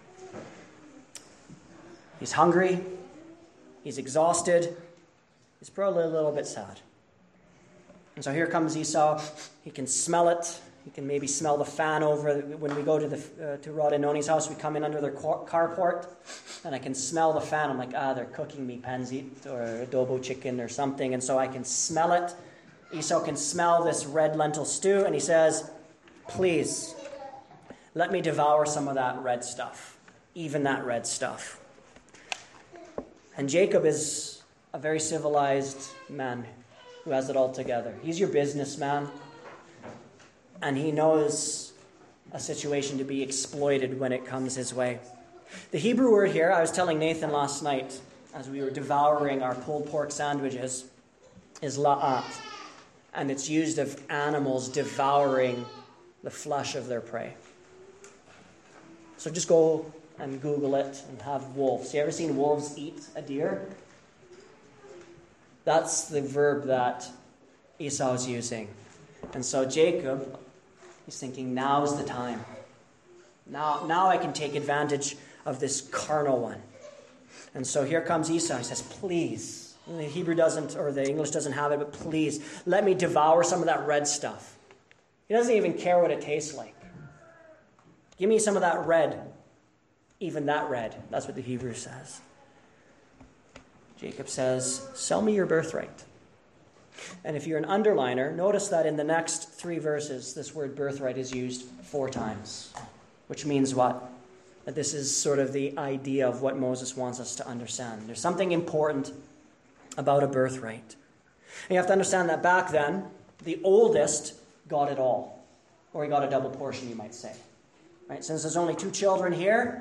He's hungry, he's exhausted, he's probably a little bit sad. And so here comes Esau. He can smell it. He can maybe smell the fan over. When we go to the uh, to Rod and Noni's house, we come in under their car- carport, and I can smell the fan. I'm like, ah, they're cooking me panzit or adobo chicken or something, and so I can smell it. Esau can smell this red lentil stew, and he says, please, let me devour some of that red stuff, even that red stuff. And Jacob is a very civilized man who has it all together. He's your businessman. And he knows a situation to be exploited when it comes his way. The Hebrew word here, I was telling Nathan last night as we were devouring our pulled pork sandwiches, is la'at. And it's used of animals devouring the flesh of their prey. So just go and Google it and have wolves. You ever seen wolves eat a deer? That's the verb that Esau's using. And so Jacob, he's thinking, now's the time. Now, now I can take advantage of this carnal one. And so here comes Esau. He says, please. And the Hebrew doesn't, or the English doesn't have it, but please, let me devour some of that red stuff. He doesn't even care what it tastes like. Give me some of that red. Even that red. That's what the Hebrew says. Jacob says, sell me your birthright. And if you're an underliner, notice that in the next three verses, this word birthright is used four times. Which means what? That this is sort of the idea of what Moses wants us to understand. There's something important about a birthright. And you have to understand that back then, the oldest got it all. Or he got a double portion, you might say. Right? Since there's only two children here,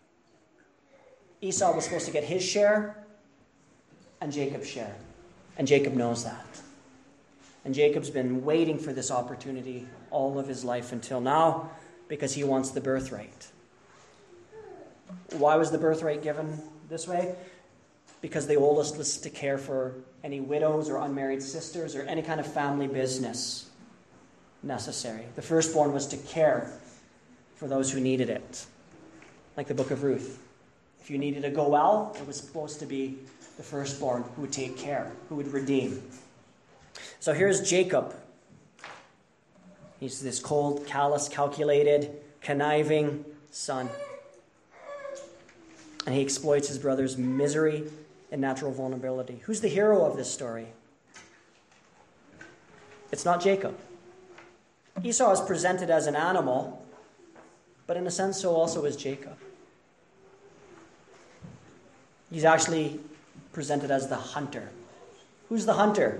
Esau was supposed to get his share and Jacob's share. And Jacob knows that. And Jacob's been waiting for this opportunity all of his life until now because he wants the birthright. Why was the birthright given this way? Because the oldest was to care for any widows or unmarried sisters or any kind of family business necessary. The firstborn was to care for those who needed it. Like the book of Ruth. If you needed a goel, it was supposed to be the firstborn who would take care, who would redeem. So here's Jacob. He's this cold, callous, calculated, conniving son. And he exploits his brother's misery and natural vulnerability. Who's the hero of this story? It's not Jacob. Esau is presented as an animal, but in a sense, so also is Jacob. He's actually presented as the hunter. Who's the hunter?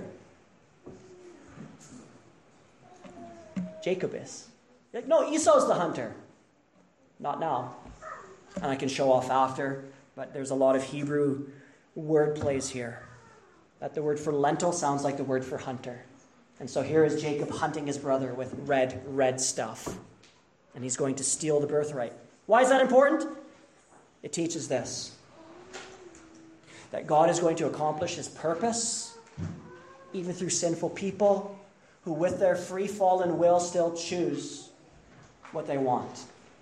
Jacob is. Like, no, Esau's the hunter. Not now. And I can show off after, but there's a lot of Hebrew word plays here. That the word for lentil sounds like the word for hunter. And so here is Jacob hunting his brother with red, red stuff. And he's going to steal the birthright. Why is that important? It teaches this. That God is going to accomplish his purpose, even through sinful people who with their free fallen will still choose what they want.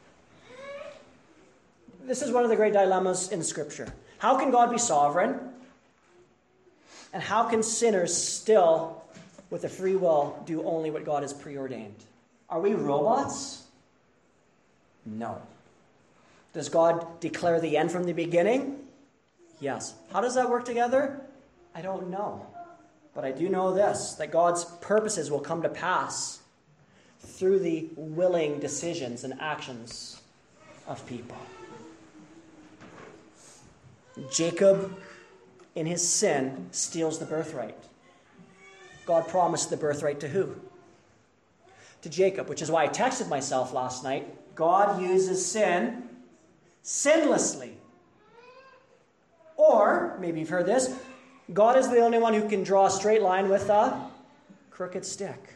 This is one of the great dilemmas in Scripture. How can God be sovereign? And how can sinners still, with a free will, do only what God has preordained? Are we robots? No. Does God declare the end from the beginning? Yes. How does that work together? I don't know. But I do know this, that God's purposes will come to pass through the willing decisions and actions of people. Jacob, in his sin, steals the birthright. God promised the birthright to who? To Jacob, which is why I texted myself last night. God uses sin sinlessly. Or, maybe you've heard this, God is the only one who can draw a straight line with a crooked stick.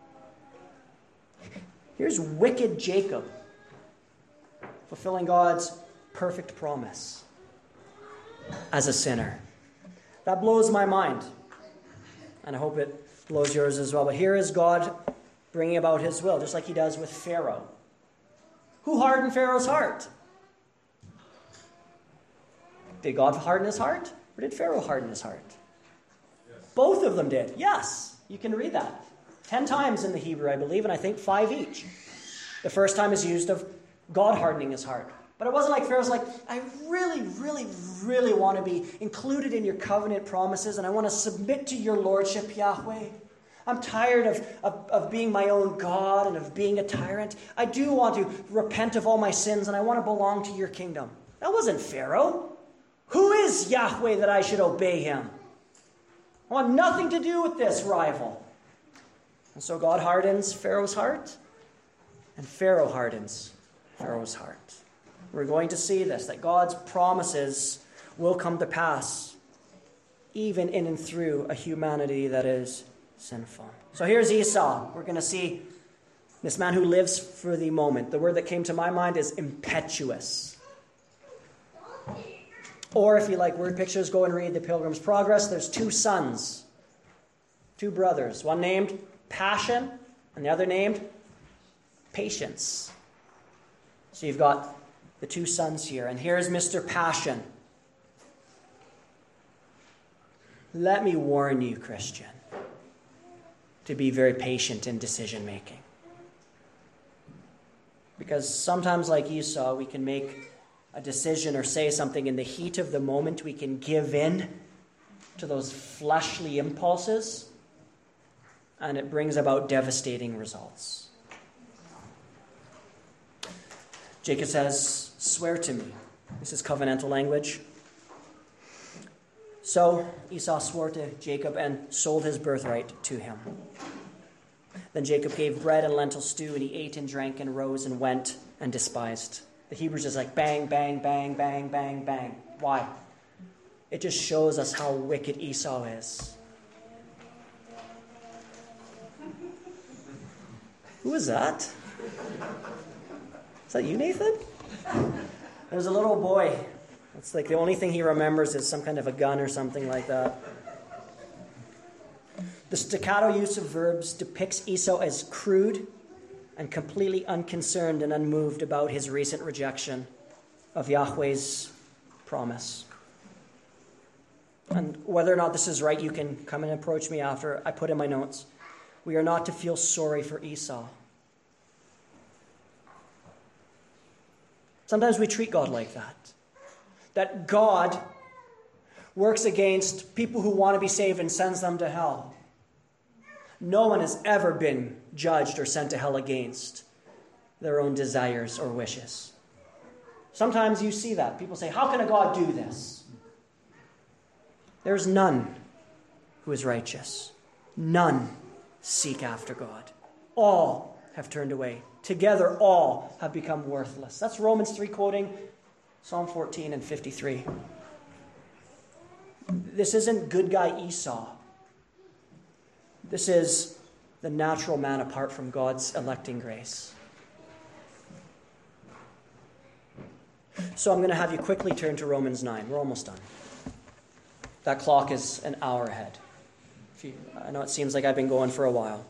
Here's wicked Jacob fulfilling God's perfect promise as a sinner. That blows my mind. And I hope it blows yours as well. But here is God bringing about his will, just like he does with Pharaoh. Who hardened Pharaoh's heart? Did God harden his heart? Or did Pharaoh harden his heart? Yes. Both of them did. Yes, you can read that. Ten times in the Hebrew, I believe, and I think five each. The first time is used of God hardening his heart. But it wasn't like Pharaoh's like, I really, really, really want to be included in your covenant promises, and I want to submit to your lordship, Yahweh. I'm tired of, of, of being my own God and of being a tyrant. I do want to repent of all my sins, and I want to belong to your kingdom. That wasn't Pharaoh. Who is Yahweh that I should obey him? I want nothing to do with this rival. And so God hardens Pharaoh's heart, and Pharaoh hardens Pharaoh's heart. We're going to see this, that God's promises will come to pass, even in and through a humanity that is sinful. So here's Esau. We're going to see this man who lives for the moment. The word that came to my mind is impetuous. Or if you like word pictures, go and read the Pilgrim's Progress. There's two suns. two brothers, one named Passion and the other named Patience. So you've got the two sons here, and here's Mister Passion. Let me warn you, Christian, to be very patient in decision making. Because sometimes, like Esau, we can make a decision or say something in the heat of the moment. We can give in to those fleshly impulses, and it brings about devastating results. Jacob says, swear to me. This is covenantal language. So Esau swore to Jacob and sold his birthright to him. Then Jacob gave bread and lentil stew, and he ate and drank and rose and went and despised. The Hebrews is like bang, bang, bang, bang, bang, bang. Why? It just shows us how wicked Esau is. Who is that? Is that you, Nathan? There's a little boy. It's like the only thing he remembers is some kind of a gun or something like that. The staccato use of verbs depicts Esau as crude and completely unconcerned and unmoved about his recent rejection of Yahweh's promise. And whether or not this is right, you can come and approach me after. I put in my notes, we are not to feel sorry for Esau. Sometimes we treat God like that. That God works against people who want to be saved and sends them to hell. No one has ever been judged or sent to hell against their own desires or wishes. Sometimes you see that. People say, how can a God do this? There's none who is righteous. None seek after God. All have turned away. Together, all have become worthless. That's Romans three quoting Psalm fourteen and fifty-three. This isn't good guy Esau. This is the natural man apart from God's electing grace. So I'm going to have you quickly turn to Romans nine. We're almost done. That clock is an hour ahead. If you, I know it seems like I've been going for a while.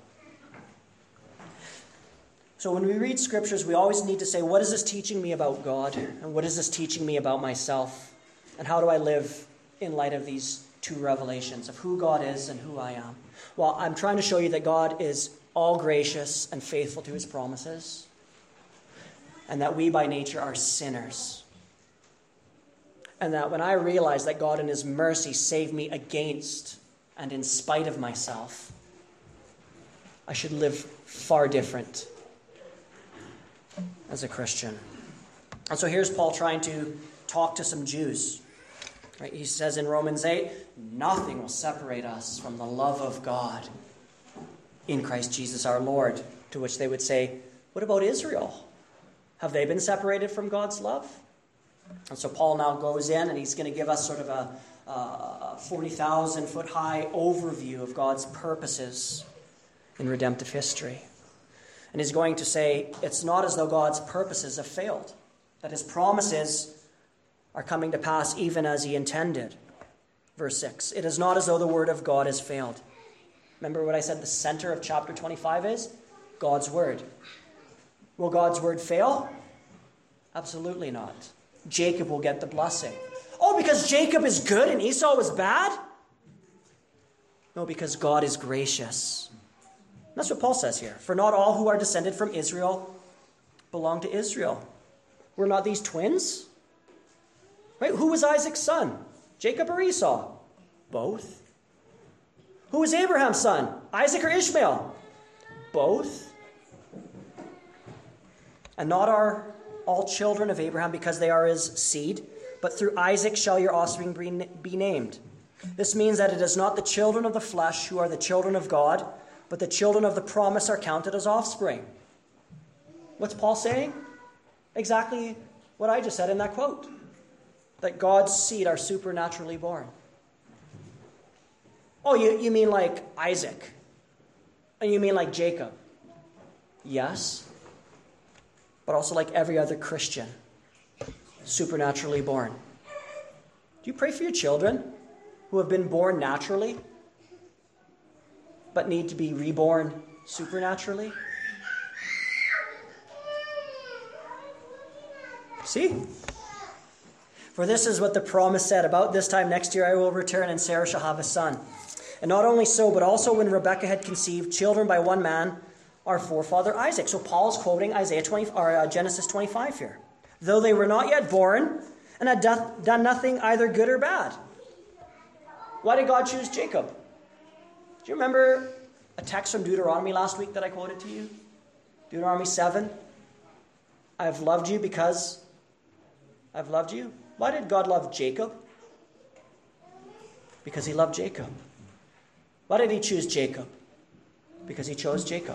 So when we read scriptures, we always need to say, what is this teaching me about God? And what is this teaching me about myself? And how do I live in light of these two revelations of who God is and who I am? Well, I'm trying to show you that God is all gracious and faithful to his promises, and that we by nature are sinners. And that when I realize that God in his mercy saved me against and in spite of myself, I should live far different as a Christian. And so here's Paul trying to talk to some Jews. Right? He says in Romans eight, nothing will separate us from the love of God in Christ Jesus our Lord. To which they would say, what about Israel? Have they been separated from God's love? And so Paul now goes in and he's going to give us sort of a, a forty thousand foot high overview of God's purposes in redemptive history. And he's going to say it's not as though God's purposes have failed, that his promises are coming to pass even as he intended. Verse six, it is not as though the word of God has failed. Remember what I said the center of chapter twenty-five is? God's word. Will God's word fail? Absolutely not. Jacob will get the blessing. Oh, because Jacob is good and Esau is bad? No, because God is gracious. That's what Paul says here. For not all who are descended from Israel belong to Israel. Were not these twins? Right? Who was Isaac's son? Jacob or Esau? Both. Who was Abraham's son? Isaac or Ishmael? Both. And not are all children of Abraham because they are his seed, but through Isaac shall your offspring be named. This means that it is not the children of the flesh who are the children of God, but the children of the promise are counted as offspring. What's Paul saying? Exactly what I just said in that quote. That God's seed are supernaturally born. Oh, you, you mean like Isaac? And you mean like Jacob? Yes. But also like every other Christian. Supernaturally born. Do you pray for your children who have been born naturally? but need to be reborn supernaturally? See? For this is what the promise said, about this time next year I will return and Sarah shall have a son. And not only so, but also when Rebekah had conceived children by one man, our forefather Isaac. So Paul's quoting Isaiah twenty, or uh, Genesis twenty-five here. Though they were not yet born and had doth, done nothing either good or bad. Why did God choose Jacob? Do you remember a text from Deuteronomy last week that I quoted to you? Deuteronomy seven. I have loved you because I've loved you. Why did God love Jacob? Because he loved Jacob. Why did he choose Jacob? Because he chose Jacob.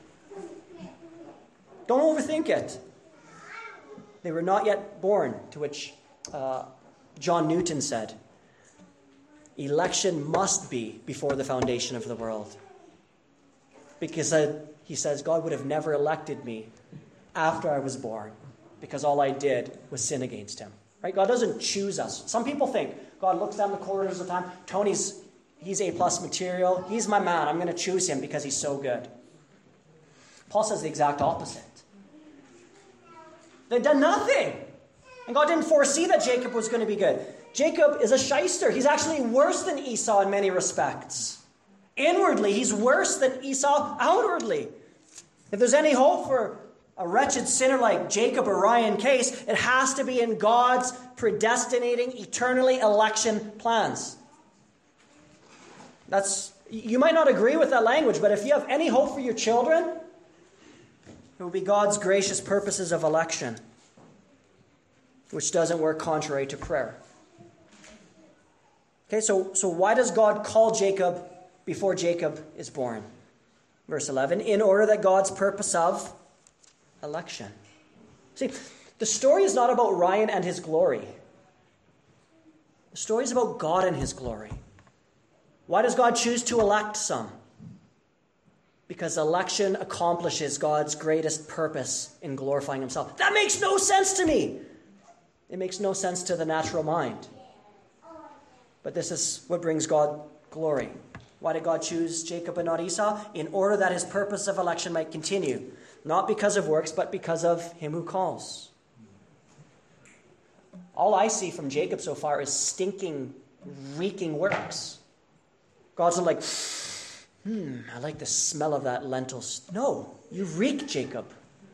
Don't overthink it. They were not yet born, to which uh, John Newton said, election must be before the foundation of the world. Because uh, he says, God would have never elected me after I was born, because all I did was sin against him. Right? God doesn't choose us. Some people think God looks down the corridors of time. Tony's, he's A-plus material. He's my man. I'm going to choose him because he's so good. Paul says the exact opposite. They'd done nothing. And God didn't foresee that Jacob was going to be good. Jacob is a shyster. He's actually worse than Esau in many respects. Inwardly, he's worse than Esau outwardly. If there's any hope for a wretched sinner like Jacob or Ryan Case, it has to be in God's predestinating, eternally election plans. That's, you might not agree with that language, but if you have any hope for your children, it will be God's gracious purposes of election, which doesn't work contrary to prayer. Okay, so, so why does God call Jacob before Jacob is born? Verse eleven, in order that God's purpose of election. See, the story is not about Ryan and his glory. The story is about God and his glory. Why does God choose to elect some? Because election accomplishes God's greatest purpose in glorifying himself. That makes no sense to me. It makes no sense to the natural mind. But this is what brings God glory. Why did God choose Jacob and not Esau? In order that his purpose of election might continue. Not because of works, but because of him who calls. All I see from Jacob so far is stinking, reeking works. God's not like, hmm, I like the smell of that lentil. No, you reek, Jacob.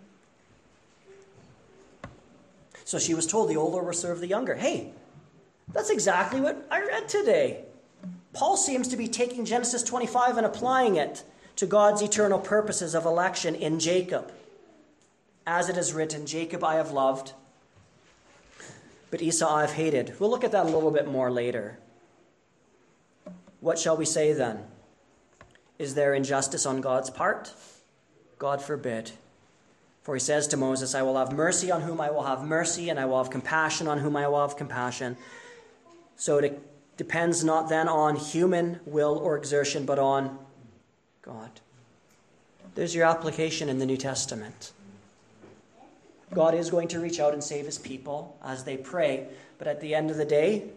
So she was told the older will serve the younger. Hey, that's exactly what I read today. Paul seems to be taking Genesis twenty-five and applying it to God's eternal purposes of election in Jacob. As it is written, Jacob I have loved, but Esau I have hated. We'll look at that a little bit more later. What shall we say then? Is there injustice on God's part? God forbid. For he says to Moses, I will have mercy on whom I will have mercy, and I will have compassion on whom I will have compassion. So it depends not then on human will or exertion, but on God. There's your application in the New Testament. God is going to reach out and save his people as they pray, but at the end of the day,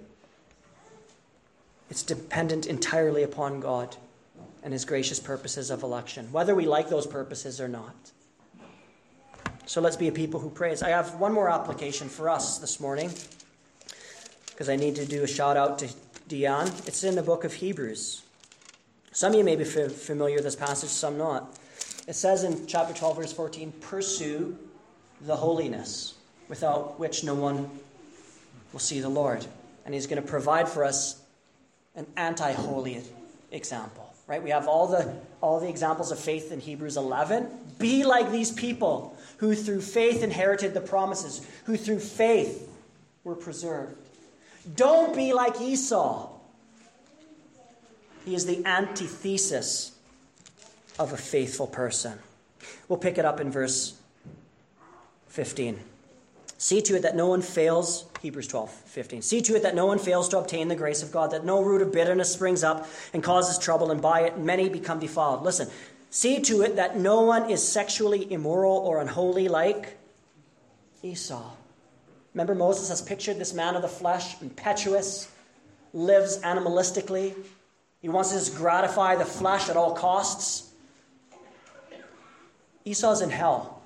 it's dependent entirely upon God and his gracious purposes of election, whether we like those purposes or not. So let's be a people who praise. I have one more application for us this morning, because I need to do a shout out to Dion. It's in the book of Hebrews. Some of you may be f- familiar with this passage, some not. It says in chapter twelve, verse fourteen, pursue the holiness without which no one will see the Lord. And he's going to provide for us an anti-holy example. Right? We have all the all the examples of faith in Hebrews eleven. Be like these people who through faith inherited the promises, who through faith were preserved. Don't be like Esau. He is the antithesis of a faithful person. We'll pick it up in verse fifteen. See to it that no one fails, Hebrews twelve, fifteen. See to it that no one fails to obtain the grace of God, that no root of bitterness springs up and causes trouble, and by it many become defiled. Listen, see to it that no one is sexually immoral or unholy like Esau. Remember, Moses has pictured this man of the flesh, impetuous, lives animalistically, He wants to just gratify the flesh at all costs. Esau's in hell.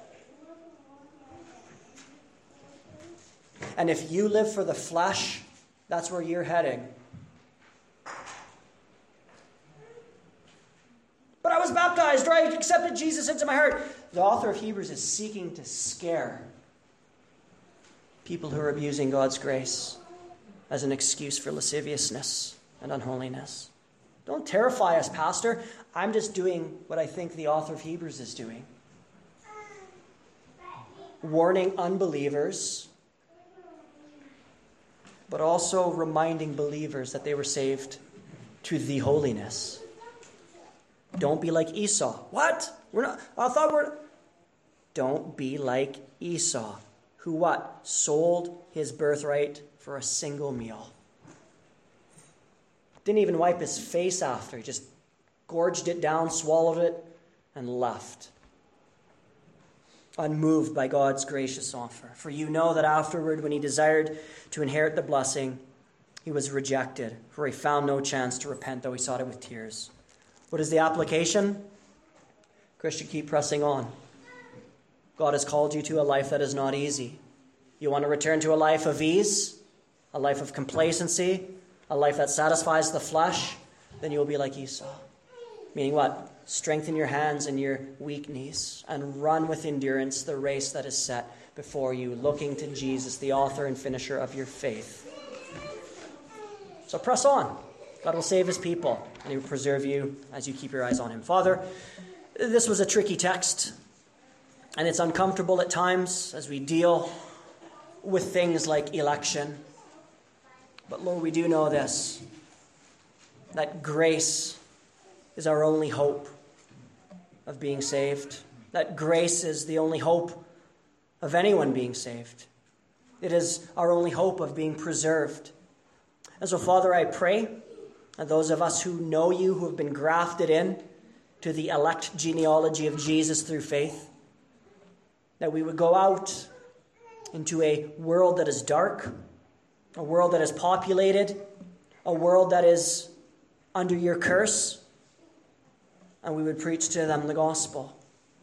And if you live for the flesh, that's where you're heading. But I was baptized, right? I accepted Jesus into my heart. The author of Hebrews is seeking to scare people who are abusing God's grace as an excuse for lasciviousness and unholiness. Don't terrify us, Pastor. I'm just doing what I think the author of Hebrews is doing. Warning unbelievers, but also reminding believers that they were saved to the holiness. Don't be like Esau. What? We're not. I thought we're. Don't be like Esau, who what? Sold his birthright for a single meal. Didn't even wipe his face after. He just gorged it down, swallowed it, and left. Unmoved by God's gracious offer. For you know that afterward, when he desired to inherit the blessing, he was rejected, for he found no chance to repent, though he sought it with tears. What is the application? Christian, keep pressing on. God has called you to a life that is not easy. You want to return to a life of ease, a life of complacency, a life that satisfies the flesh, then you will be like Esau. Meaning what? Strengthen your hands and your weak knees and run with endurance the race that is set before you, looking to Jesus, the author and finisher of your faith. So press on. God will save his people, and he will preserve you as you keep your eyes on him. Father, this was a tricky text, and it's uncomfortable at times as we deal with things like election. But Lord, we do know this, that grace is our only hope of being saved. That grace is the only hope of anyone being saved. It is our only hope of being preserved. And so, Father, I pray that those of us who know you, who have been grafted in to the elect genealogy of Jesus through faith, that we would go out into a world that is dark, a world that is populated, a world that is under your curse, and we would preach to them the gospel.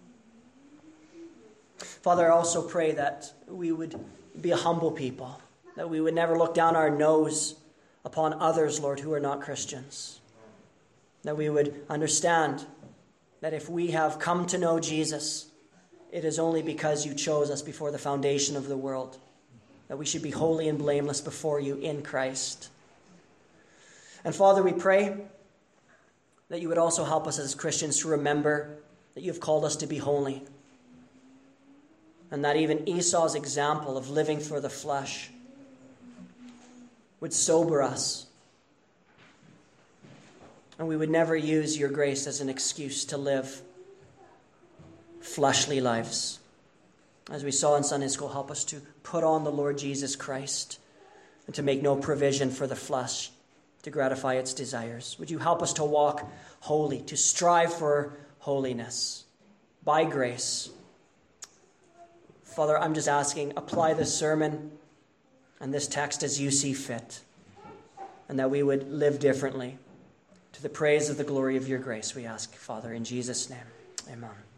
Father, I also pray that we would be a humble people, that we would never look down our nose upon others, Lord, who are not Christians, that we would understand that if we have come to know Jesus, it is only because you chose us before the foundation of the world, that we should be holy and blameless before you in Christ. And Father, we pray that you would also help us as Christians to remember that you have called us to be holy, and that even Esau's example of living for the flesh would sober us, and we would never use your grace as an excuse to live fleshly lives. As we saw in Sunday school, help us to put on the Lord Jesus Christ and to make no provision for the flesh to gratify its desires. Would you help us to walk holy, to strive for holiness by grace? Father, I'm just asking, apply this sermon and this text as you see fit, and that we would live differently to the praise of the glory of your grace, we ask, Father, in Jesus' name. Amen.